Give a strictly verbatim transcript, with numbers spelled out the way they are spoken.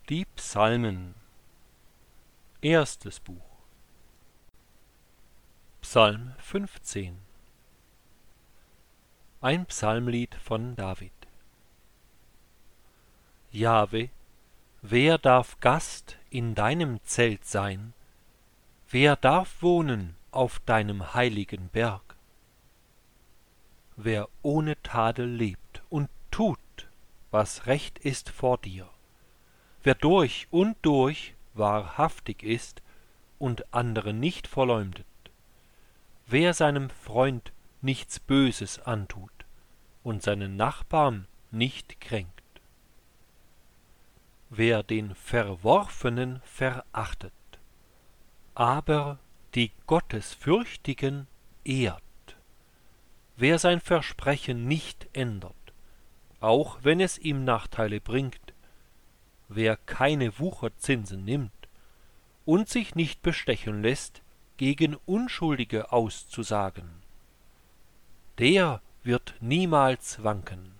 Die Psalmen. Erstes Buch. Psalm fünfzehn. Ein Psalmlied von David. Jahwe, wer darf Gast in deinem Zelt sein? Wer darf wohnen auf deinem heiligen Berg? Wer ohne Tadel lebt und tut, was recht ist vor dir, wer durch und durch wahrhaftig ist und andere nicht verleumdet, wer seinem Freund nichts Böses antut und seinen Nachbarn nicht kränkt, wer den Verworfenen verachtet, aber die Gottesfürchtigen ehrt, wer sein Versprechen nicht ändert, auch wenn es ihm Nachteile bringt, wer keine Wucherzinsen nimmt und sich nicht bestechen lässt, gegen Unschuldige auszusagen, der wird niemals wanken.